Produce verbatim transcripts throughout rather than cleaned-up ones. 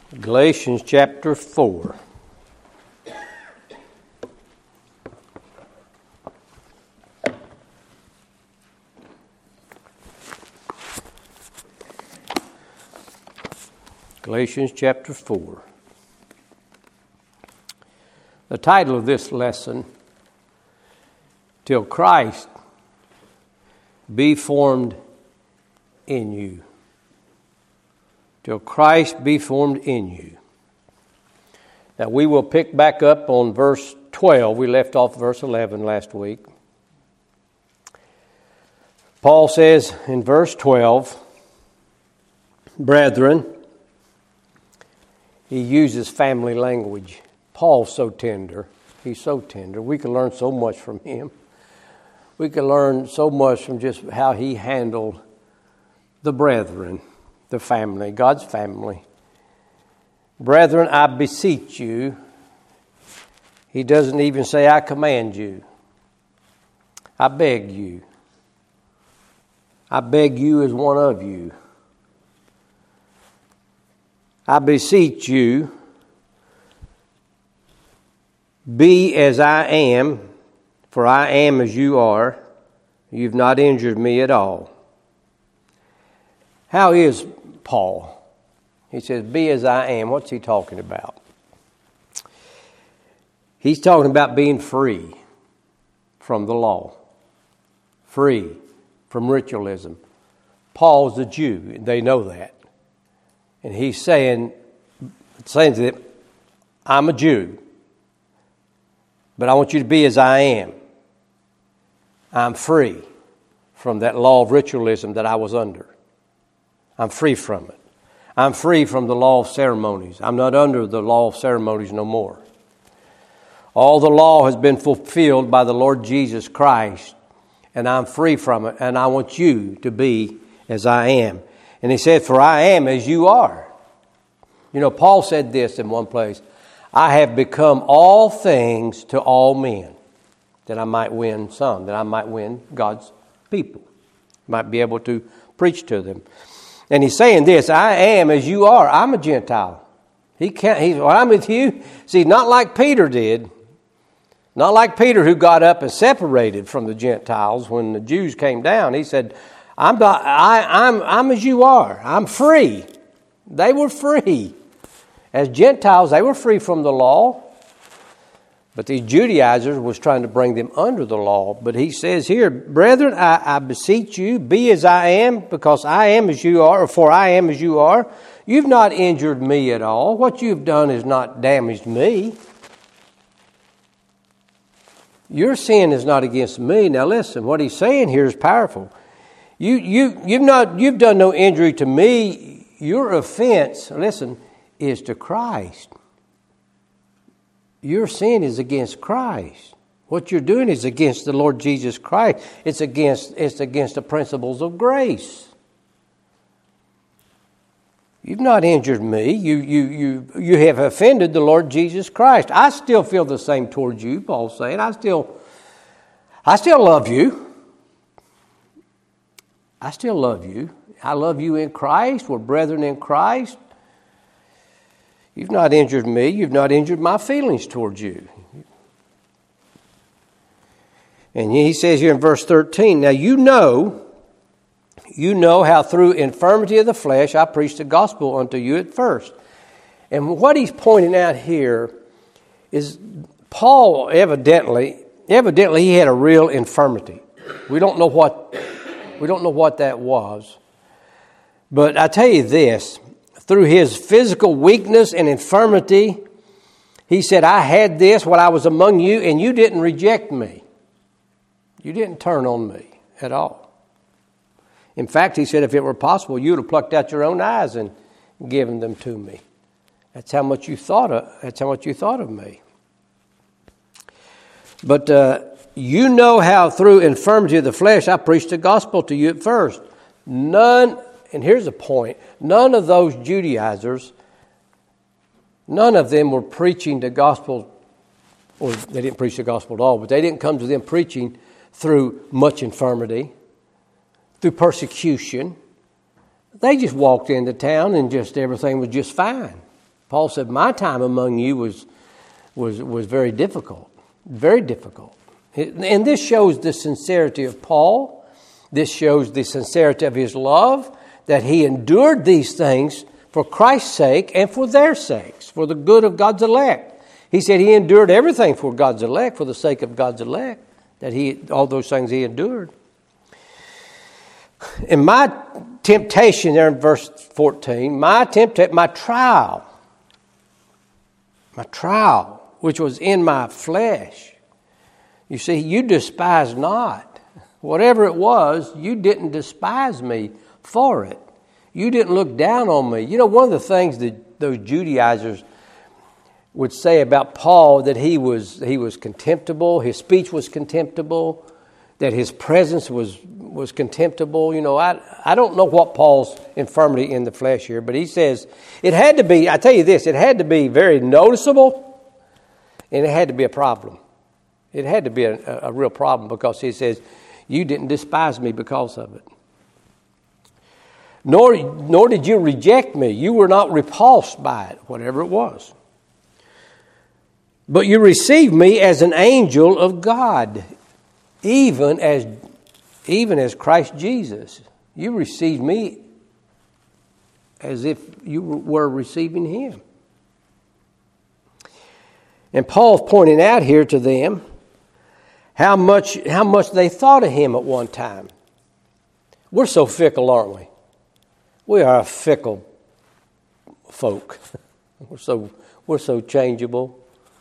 Galatians chapter four. Galatians chapter four. The title of this lesson, Till Christ be formed in you. Till Christ be formed in you. Now we will pick back up on verse twelve. We left off verse eleven last week. Paul says in verse twelve, brethren, he uses family language. Paul's so tender. He's so tender. We can learn so much from him. We can learn so much from just how he handled the brethren, the family, God's family. Brethren, I beseech you. He doesn't even say, I command you. I beg you. I beg you as one of you. I beseech you, be as I am, for I am as you are. You've not injured me at all. How is Paul? He says, be as I am. What's he talking about? He's talking about being free from the law. Free from ritualism. Paul's a Jew. They know that. And he's saying, saying to them, I'm a Jew. But I want you to be as I am. I'm free from that law of ritualism that I was under. I'm free from it. I'm free from the law of ceremonies. I'm not under the law of ceremonies no more. All the law has been fulfilled by the Lord Jesus Christ, and I'm free from it, and I want you to be as I am. And he said, for I am as you are. You know, Paul said this in one place, I have become all things to all men, that I might win some, that I might win God's people, might be able to preach to them. And he's saying this, I am as you are. I'm a Gentile. He can't, he's, well, I'm with you. See, not like Peter did. Not like Peter, who got up and separated from the Gentiles when the Jews came down. He said, I'm not, I, I'm, I'm as you are. I'm free. They were free. As Gentiles, they were free from the law. But these Judaizers was trying to bring them under the law. But he says here, brethren, I, I beseech you, be as I am, because I am as you are, or for I am as you are. You've not injured me at all. What you've done has not damaged me. Your sin is not against me. Now listen, what he's saying here is powerful. You, you, you've not, you've done no injury to me. Your offense, listen, is to Christ. Your sin is against Christ. What you're doing is against the Lord Jesus Christ. It's against, it's against the principles of grace. You've not injured me. You, you, you, you have offended the Lord Jesus Christ. I still feel the same towards you, Paul's saying. I still, I still love you. I still love you. I love you in Christ. We're brethren in Christ. You've not injured me. You've not injured my feelings towards you. And he says here in verse thirteen, now you know, you know how through infirmity of the flesh I preached the gospel unto you at first. And what he's pointing out here is Paul evidently, evidently he had a real infirmity. We don't know what, we don't know what that was. But I tell you this, through his physical weakness and infirmity, he said, I had this while I was among you, and you didn't reject me. You didn't turn on me at all. In fact, he said, if it were possible, you would have plucked out your own eyes and given them to me. That's how much you thought of, that's how much you thought of me. But uh, you know how through infirmity of the flesh I preached the gospel to you at first. None, and here's the point, none of those Judaizers, none of them were preaching the gospel, or they didn't preach the gospel at all, but they didn't come to them preaching through much infirmity, through persecution. They just walked into town and just everything was just fine. Paul said, my time among you was, was, was very difficult, very difficult. And this shows the sincerity of Paul. This shows the sincerity of his love, that he endured these things for Christ's sake and for their sakes, for the good of God's elect. He said he endured everything for God's elect, for the sake of God's elect, that he, all those things he endured. In my temptation, there in verse fourteen, my temptation, my trial, my trial, which was in my flesh. You see, you despise not. Whatever it was, you didn't despise me for it. You didn't look down on me. You know, one of the things that those Judaizers would say about Paul, that he was he was contemptible, his speech was contemptible, that his presence was was contemptible. You know, I I don't know what Paul's infirmity in the flesh here, but he says it had to be, I tell you this, it had to be very noticeable, and it had to be a problem. It had to be a, a real problem, because he says, you didn't despise me because of it. Nor, nor did you reject me. You were not repulsed by it, whatever it was. But you received me as an angel of God, even as, even as Christ Jesus. You received me as if you were receiving him. And Paul's pointing out here to them how much, how much they thought of him at one time. We're so fickle, aren't we? We are a fickle folk. We're so we're so changeable.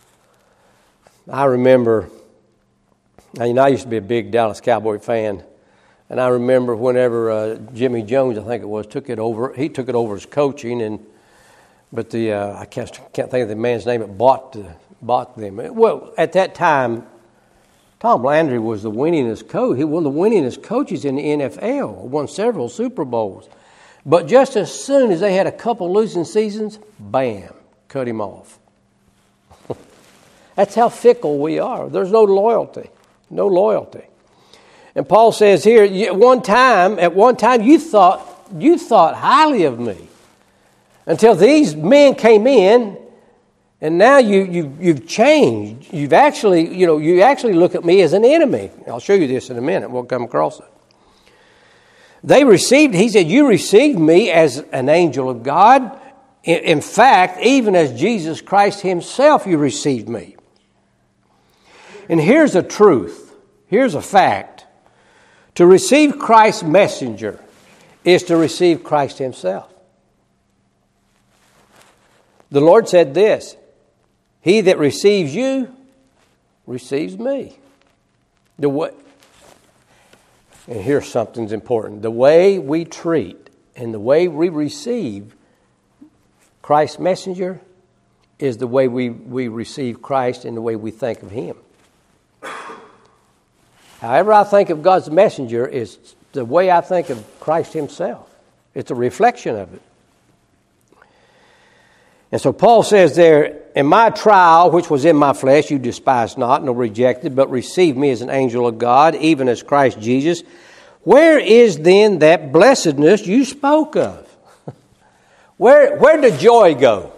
I remember, you know, I used to be a big Dallas Cowboy fan, and I remember whenever uh, Jimmy Jones, I think it was, took it over. He took it over as coaching, and but the uh, I can't can't think of the man's name that bought the, bought them. Well, at that time, Tom Landry was the winningest coach. He was one of the winningest coaches in the N F L. Won several Super Bowls. But just as soon as they had a couple losing seasons, bam, cut him off. That's how fickle we are. There's no loyalty, no loyalty. And Paul says here, at one time, at one time, you thought you thought highly of me, until these men came in, and now you you you've changed. You've actually, you know, you actually look at me as an enemy. I'll show you this in a minute. We'll come across it. They received, he said, you received me as an angel of God. In, in fact, even as Jesus Christ himself, you received me. And here's a truth. Here's a fact. To receive Christ's messenger is to receive Christ himself. The Lord said this, he that receives you receives me. The way, and here's something's important. The way we treat and the way we receive Christ's messenger is the way we, we receive Christ and the way we think of him. However I think of God's messenger is the way I think of Christ himself. It's a reflection of it. And so Paul says there, in my trial, which was in my flesh, you despised not, nor rejected, but received me as an angel of God, even as Christ Jesus. Where is then that blessedness you spoke of? Where, where did joy go?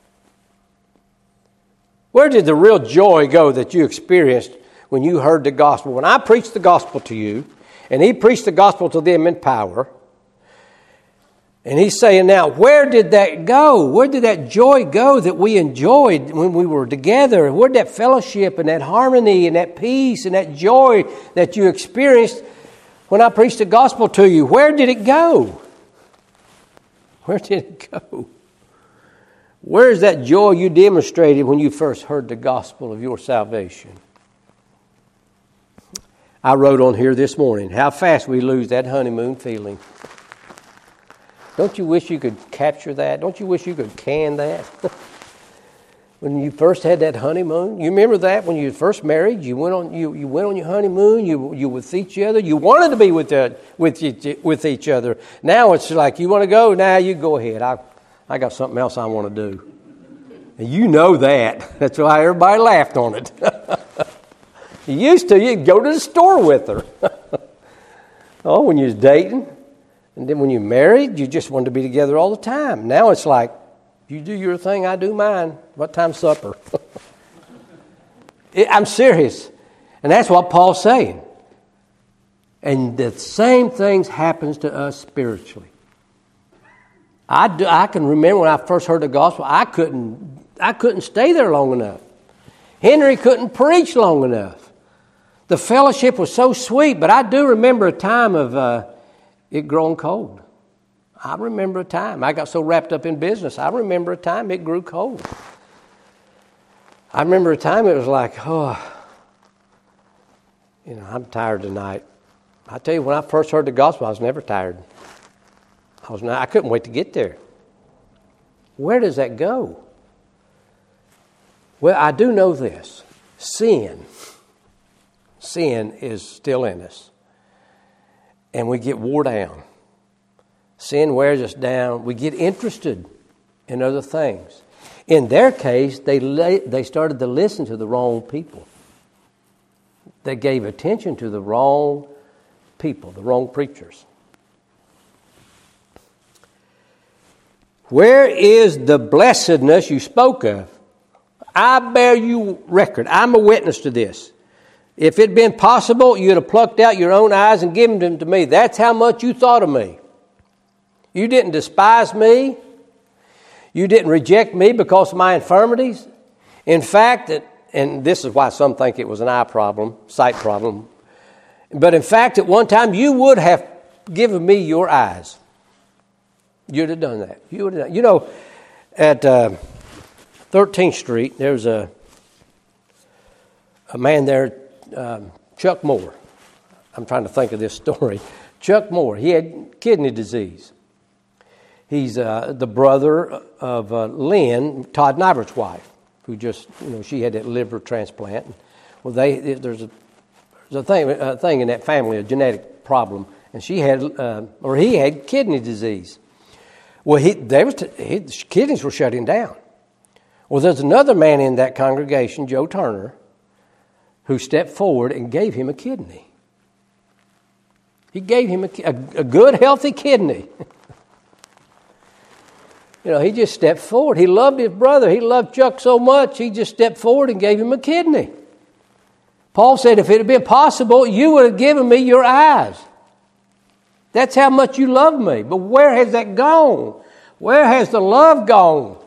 Where did the real joy go that you experienced when you heard the gospel? When I preached the gospel to you, and he preached the gospel to them in power, and he's saying now, where did that go? Where did that joy go that we enjoyed when we were together? Where did that fellowship and that harmony and that peace and that joy that you experienced when I preached the gospel to you? Where did it go? Where did it go? Where is that joy you demonstrated when you first heard the gospel of your salvation? I wrote on here this morning, how fast we lose that honeymoon feeling. Don't you wish you could capture that? Don't you wish you could can that? When you first had that honeymoon, you remember that when you first married, you went on you, you went on your honeymoon, you you with each other, you wanted to be with the, with each, with each other. Now it's like you want to go, now you go ahead. I I got something else I want to do. And you know that. That's why everybody laughed on it. You used to, you'd go to the store with her. Oh, when you was dating. And then when you married, you just wanted to be together all the time. Now it's like, You do your thing, I do mine. What time's supper? I'm serious. And that's what Paul's saying. And the same things happens to us spiritually. I, do, I can remember when I first heard the gospel, I couldn't, I couldn't stay there long enough. Henry couldn't preach long enough. The fellowship was so sweet, but I do remember a time of uh, it growing cold. I remember a time. I got so wrapped up in business, I remember a time it grew cold. I remember a time it was like, oh, you know, I'm tired tonight. I tell you, when I first heard the gospel, I was never tired. I was not, I couldn't wait to get there. Where does that go? Well, I do know this. Sin. Sin is still in us. And we get wore down. Sin wears us down. We get interested in other things. In their case, they la- they started to listen to the wrong people. They gave attention to the wrong people, the wrong preachers. Where is the blessedness you spoke of? I bear you record. I'm a witness to this. If it had been possible, you'd have plucked out your own eyes and given them to me. That's how much you thought of me. You didn't despise me. You didn't reject me because of my infirmities. In fact, and this is why some think it was an eye problem, sight problem, but in fact, at one time, you would have given me your eyes. You'd have done that. You would have done. You know, at uh, thirteenth Street, there's a a man there, um, Chuck Moore. I'm trying to think of this story. Chuck Moore, he had kidney disease. He's uh, the brother of uh, Lynn, Todd Nybert's wife, who just, you know, she had that liver transplant. Well, they there's a there's a thing a thing in that family, a genetic problem, and she had uh, or he had kidney disease. Well, he they was t- his kidneys were shutting down. Well, there's another man in that congregation, Joe Turner, who stepped forward and gave him a kidney. He gave him a, a, a good, healthy kidney. You know, he just stepped forward. He loved his brother. He loved Chuck so much, he just stepped forward and gave him a kidney. Paul said, if it had been possible, you would have given me your eyes. That's how much you love me. But where has that gone? Where has the love gone?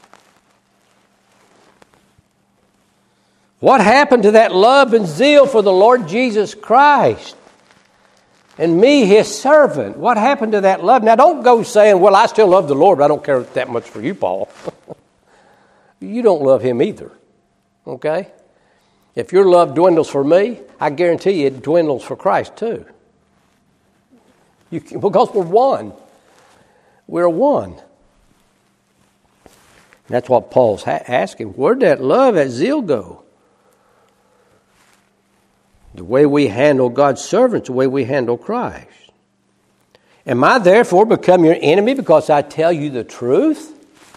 What happened to that love and zeal for the Lord Jesus Christ? And me, his servant. What happened to that love? Now, don't go saying, well, I still love the Lord, but I don't care that much for you, Paul. You don't love him either. Okay? If your love dwindles for me, I guarantee you it dwindles for Christ too. You can, because we're one. We're one. That's what Paul's ha- asking. Where'd that love, that zeal go? The way we handle God's servants, the way we handle Christ. Am I therefore become your enemy because I tell you the truth?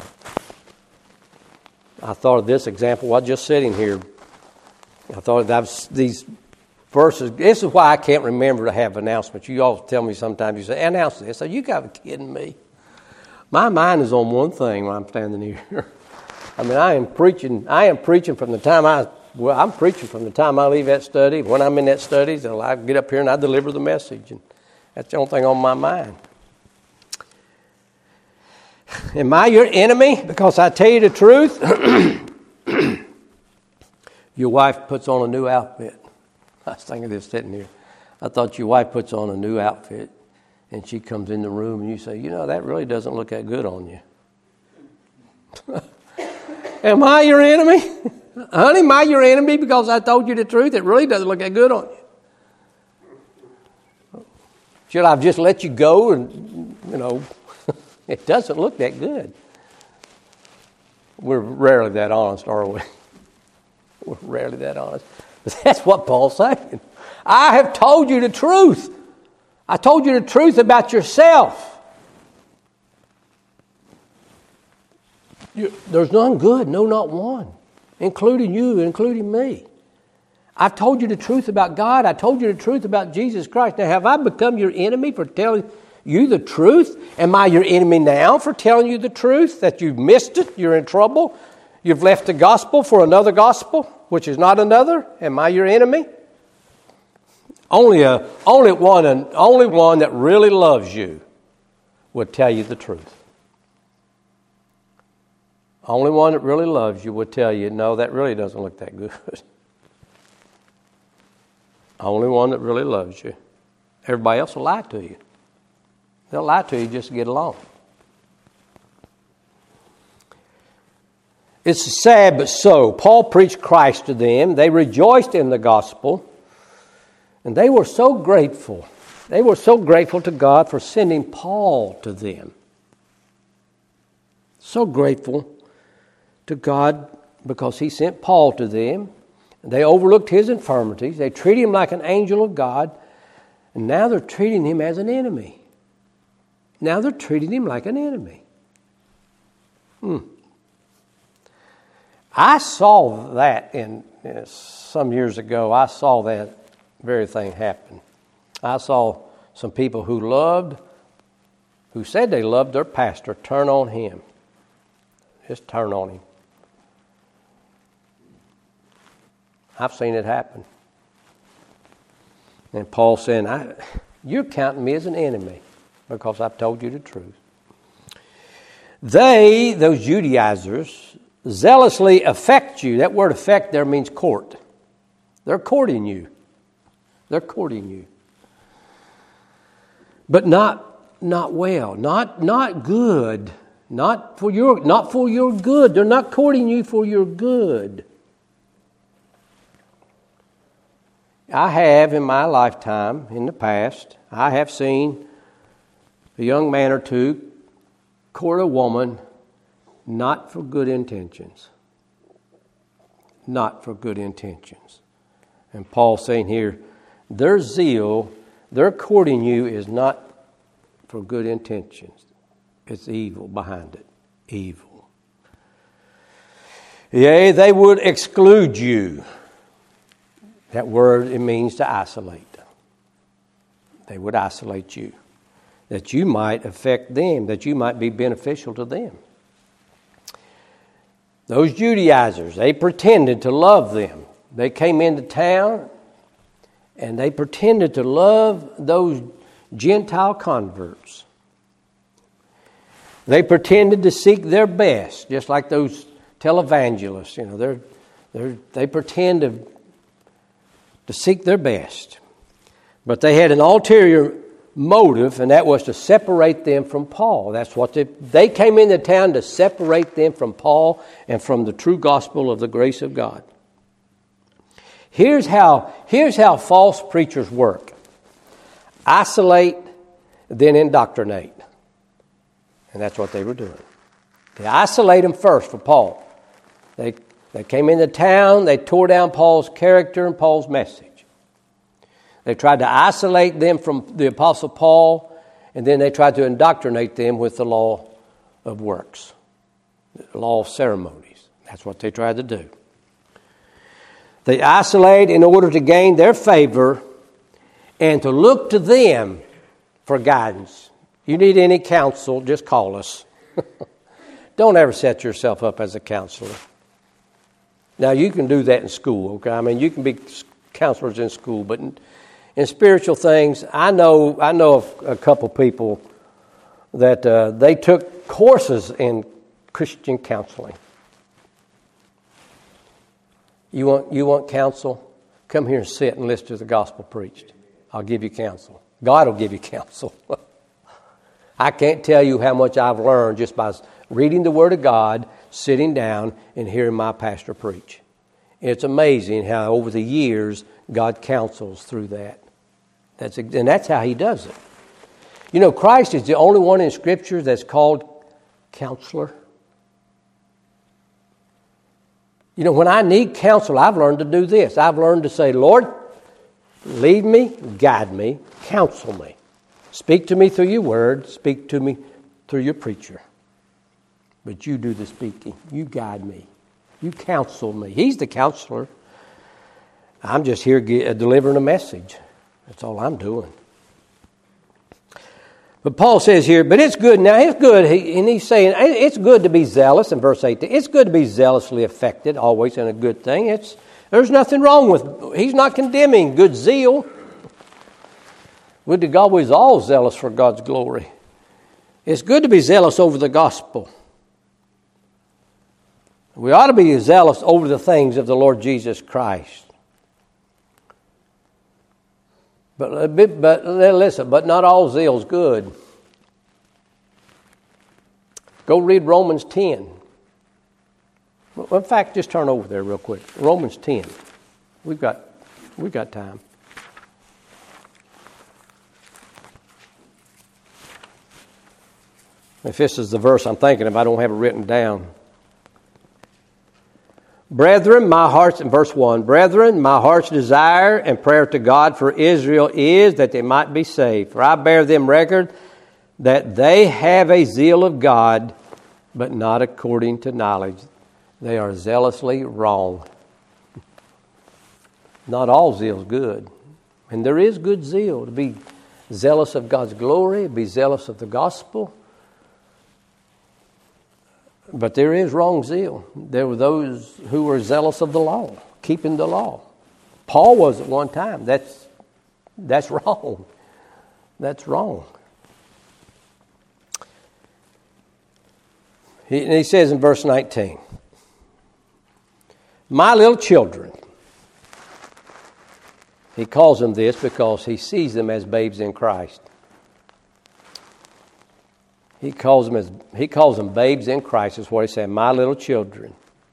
I thought of this example while just sitting here. I thought that these verses, this is why I can't remember to have announcements. You all tell me sometimes, you say, announce this. So you got to be kidding me. My mind is on one thing when I'm standing here. I mean, I am preaching, I am preaching from the time I, well, I'm preaching from the time I leave that study. When I'm in that study, so I get up here and I deliver the message. And that's the only thing on my mind. Am I your enemy because I tell you the truth? Your wife puts on a new outfit. I was thinking of this sitting here. I thought your wife puts on a new outfit and she comes in the room and you say, you know, that really doesn't look that good on you. Am I your enemy? Honey, am I your enemy because I told you the truth? It really doesn't look that good on you. Should I have just let you go and, you know, it doesn't look that good. We're rarely that honest, are we? We're rarely that honest. But that's what Paul's saying. I have told you the truth. I told you the truth about yourself. You, there's none good, no, not one, including you, including me. I've told you the truth about God. I told you the truth about Jesus Christ. Now, have I become your enemy for telling you the truth? Am I your enemy now for telling you the truth? That you've missed it? You're in trouble? You've left the gospel for another gospel, which is not another? Am I your enemy? Only a only one and only one that really loves you would tell you the truth. Only one that really loves you would tell you, no, that really doesn't look that good. Only one that really loves you. Everybody else will lie to you. They'll lie to you just to get along. It's sad but so. Paul preached Christ to them. They rejoiced in the gospel. And they were so grateful. They were so grateful to God for sending Paul to them. So grateful to God because he sent Paul to them. They overlooked his infirmities. They treated him like an angel of God. And now they're treating him as an enemy. Now they're treating him like an enemy. Hmm. I saw that in uh, some years ago. I saw that very thing happen. I saw some people who loved, who said they loved their pastor, turn on him. Just turn on him. I've seen it happen. And Paul said, I, you're counting me as an enemy because I've told you the truth. They, those Judaizers, zealously affect you. That word affect there means court. They're courting you. They're courting you. But not not well, not not good, not for your not for your good. They're not courting you for your good. I have in my lifetime, in the past, I have seen a young man or two court a woman not for good intentions. Not for good intentions. And Paul's saying here, their zeal, their courting you is not for good intentions. It's evil behind it. Evil. Yea, they would exclude you. That word, it means to isolate. They would isolate you. That you might affect them, that you might be beneficial to them. Those Judaizers, they pretended to love them. They came into town and they pretended to love those Gentile converts. They pretended to seek their best, just like those televangelists. You know, they're, they're, they pretend to, to seek their best. But they had an ulterior motive, and that was to separate them from Paul. That's what they, they came into town to separate them from Paul and from the true gospel of the grace of God. Here's how, here's how false preachers work. Isolate, then indoctrinate. And that's what they were doing. They isolate them first for Paul. They, they came into town, they tore down Paul's character and Paul's message. They tried to isolate them from the Apostle Paul, and then they tried to indoctrinate them with the law of works, the law of ceremonies. That's what they tried to do. They isolate in order to gain their favor and to look to them for guidance. You need any counsel, just call us. Don't ever set yourself up as a counselor. Now, you can do that in school, okay? I mean, you can be counselors in school, but in, in spiritual things, I know I know of a couple people that uh, they took courses in Christian counseling. You want you want counsel? Come here and sit and listen to the gospel preached. I'll give you counsel. God will give you counsel. I can't tell you how much I've learned just by reading the Word of God, sitting down, and hearing my pastor preach. It's amazing how over the years God counsels through that. That's and that's how He does it. You know, Christ is the only one in Scripture that's called counselor. You know, when I need counsel, I've learned to do this. I've learned to say, Lord, lead me, guide me, counsel me. Speak to me through your word. Speak to me through your preacher. But you do the speaking. You guide me. You counsel me. He's the counselor. I'm just here get, uh, delivering a message. That's all I'm doing. But Paul says here, but it's good. Now, it's good, he, and he's saying it's good to be zealous in verse eighteen. It's good to be zealously affected, always in a good thing. It's There's nothing wrong with, he's not condemning good zeal. Would to God we're all zealous for God's glory. It's good to be zealous over the gospel. We ought to be zealous over the things of the Lord Jesus Christ. But, but listen, but not all zeal is good. Go read Romans ten. In fact, just turn over there real quick. Romans ten. We've got, we've got time. If this is the verse I'm thinking of, I don't have it written down. Brethren, my heart's, in verse one, Brethren, my heart's desire and prayer to God for Israel is that they might be saved. For I bear them record that they have a zeal of God, but not according to knowledge. They are zealously wrong. Not all zeal is good. And there is good zeal to be zealous of God's glory, be zealous of the gospel. But there is wrong zeal. There were those who were zealous of the law, keeping the law. Paul was at one time. That's that's wrong. That's wrong. He, and he says in verse nineteen, my little children. He calls them this because he sees them as babes in Christ. He calls them as he calls them babes in Christ, is what he said, my little children.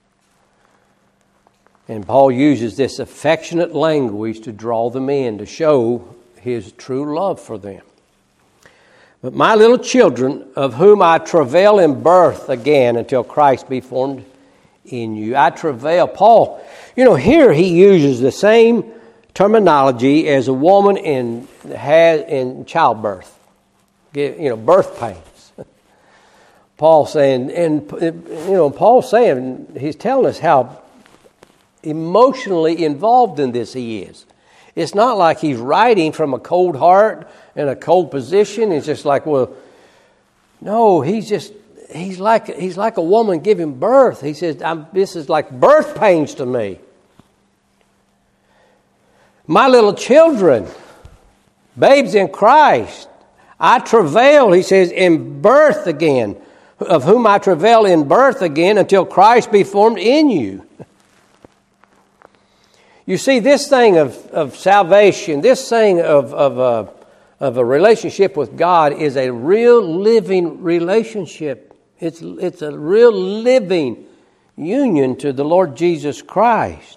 And Paul uses this affectionate language to draw them in, to show his true love for them. But my little children, of whom I travail in birth again until Christ be formed in you. I travail. Paul, you know, here he uses the same terminology as a woman in has in childbirth. You know, birth pains. Paul saying, and you know, Paul saying, he's telling us how emotionally involved in this he is. It's not like he's writing from a cold heart and a cold position. It's just like, well, no, he's just, he's like, he's like a woman giving birth. He says, I'm, this is like birth pains to me. My little children, babes in Christ, I travail, he says, in birth again, of whom I travail in birth again until Christ be formed in you. You see, this thing of, of salvation, this thing of, of, a, of a relationship with God is a real living relationship. It's, it's a real living union to the Lord Jesus Christ.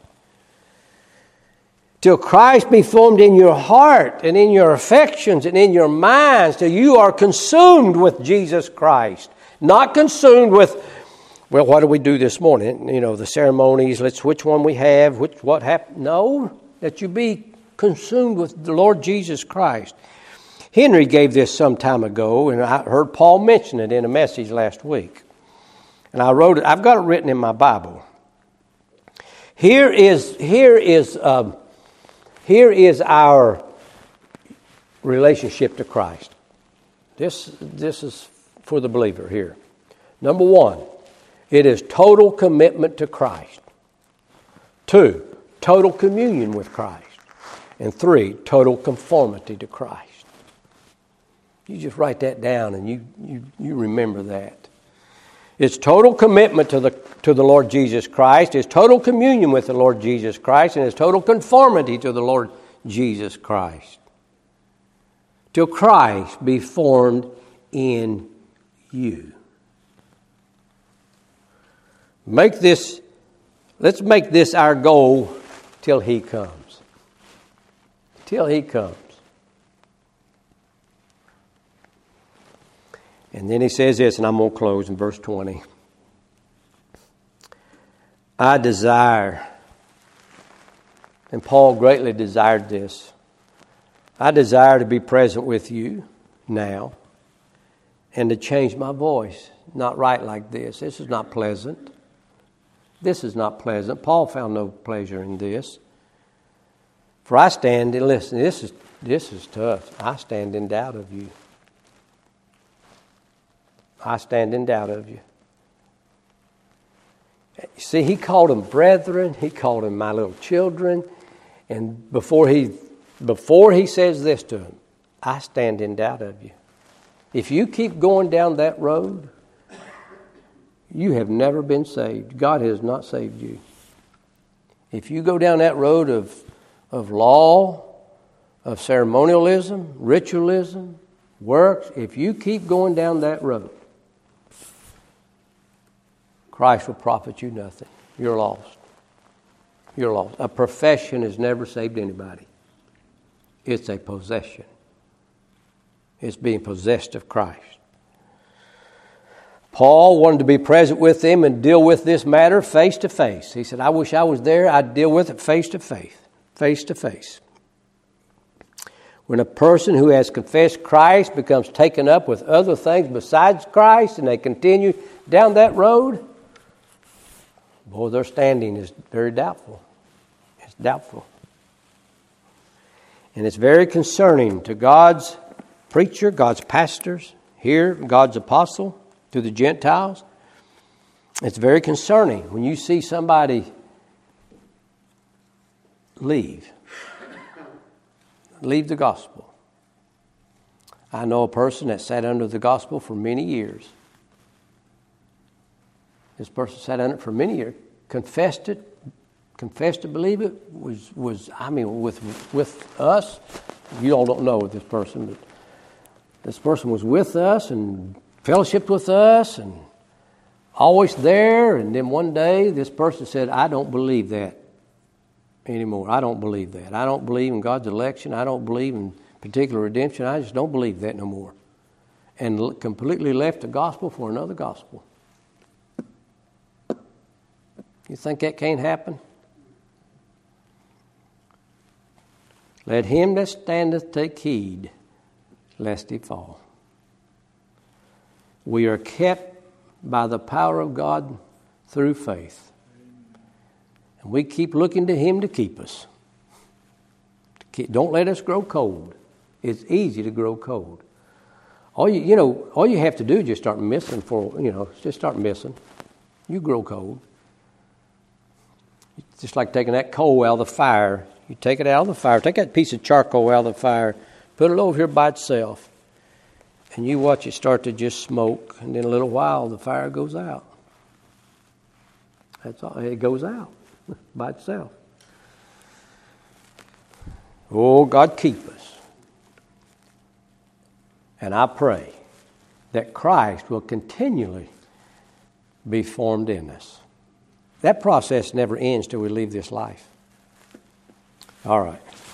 Till Christ be formed in your heart and in your affections and in your minds, till you are consumed with Jesus Christ. Not consumed with, well, what do we do this morning? You know, the ceremonies, let's which one we have, which what happened. No, that you be consumed with the Lord Jesus Christ. Henry gave this some time ago, and I heard Paul mention it in a message last week. And I wrote it, I've got it written in my Bible. Here is, here is, um, here is our relationship to Christ. This, this is for the believer here. Number one, it is total commitment to Christ. Two, total communion with Christ. And three, total conformity to Christ. You just write that down and you, you, you remember that. It's total commitment to the, to the Lord Jesus Christ. It's total communion with the Lord Jesus Christ. And it's total conformity to the Lord Jesus Christ. Till Christ be formed in you. Make this, let's make this our goal till He comes. Till He comes. And then he says this, and I'm going to close in verse twenty. I desire, and Paul greatly desired this, I desire to be present with you now and to change my voice. Not write like this. This is not pleasant. This is not pleasant. Paul found no pleasure in this. For I stand, and listen, this is, this is tough. I stand in doubt of you. I stand in doubt of you. See, he called them brethren. He called them my little children. And before he, before he says this to them, I stand in doubt of you. If you keep going down that road, you have never been saved. God has not saved you. If you go down that road of, of law, of ceremonialism, ritualism, works, if you keep going down that road, Christ will profit you nothing. You're lost. You're lost. A profession has never saved anybody. It's a possession. It's being possessed of Christ. Paul wanted to be present with them and deal with this matter face to face. He said, I wish I was there. I'd deal with it face to face. Face to face. When a person who has confessed Christ becomes taken up with other things besides Christ and they continue down that road, boy, their standing is very doubtful. It's doubtful. And it's very concerning to God's preacher, God's pastors, here, God's apostle, to the Gentiles. It's very concerning when you see somebody leave. Leave the gospel. I know a person that sat under the gospel for many years. This person sat under it for many years, confessed it, confessed to believe it, was, was I mean, with with us. You all don't know this person, but this person was with us and fellowshiped with us and always there. And then one day this person said, I don't believe that anymore. I don't believe that. I don't believe in God's election. I don't believe in particular redemption. I just don't believe that no more. And completely left the gospel for another gospel. You think that can't happen? Let him that standeth take heed, lest he fall. We are kept by the power of God through faith. And we keep looking to him to keep us. Don't let us grow cold. It's easy to grow cold. All you, you know, all you have to do is just start missing for, you know, just start missing. You grow cold. It's just like taking that coal out of the fire. You take it out of the fire. Take that piece of charcoal out of the fire. Put it over here by itself. And you watch it start to just smoke. And in a little while, the fire goes out. That's all. It goes out by itself. Oh, God keep us. And I pray that Christ will continually be formed in us. That process never ends till we leave this life. All right.